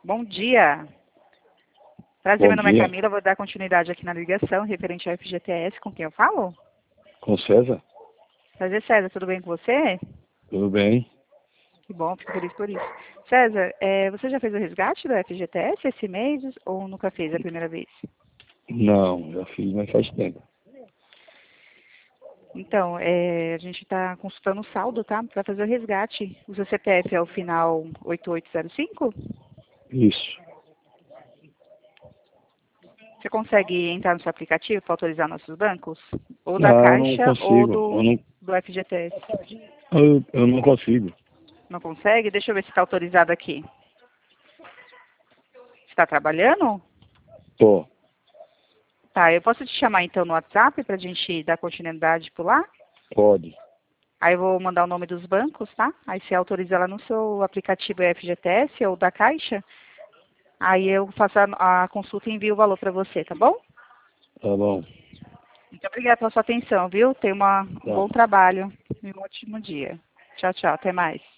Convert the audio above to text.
Bom dia. Prazer, Bom meu nome é dia. Camila, vou dar continuidade aqui na ligação referente ao FGTS, com quem eu falo? Com César? Prazer, César, tudo bem com você? Tudo bem? Que bom, fico feliz por isso. César, você já fez o resgate do FGTS esse mês ou nunca fez a primeira vez? Não, já fiz, mas faz tempo. Então, a gente está consultando o saldo, tá? Para fazer o resgate. O seu CPF é o final 8805? Isso. Você consegue entrar no seu aplicativo para autorizar nossos bancos? Ou da Ah, eu não Caixa ou consigo. do FGTS? Eu não consigo. Não consegue? Deixa eu ver se está autorizado aqui. Está trabalhando? Tô. Tá, eu posso te chamar então no WhatsApp para a gente dar continuidade por lá? Pode. Aí eu vou mandar o nome dos bancos, tá? Aí você autoriza lá no seu aplicativo FGTS ou da Caixa. Aí eu faço a consulta e envio o valor para você, tá bom? Tá bom. Muito obrigada pela sua atenção, viu? Tenha um Tá. bom trabalho e um ótimo dia. Tchau, tchau. Até mais.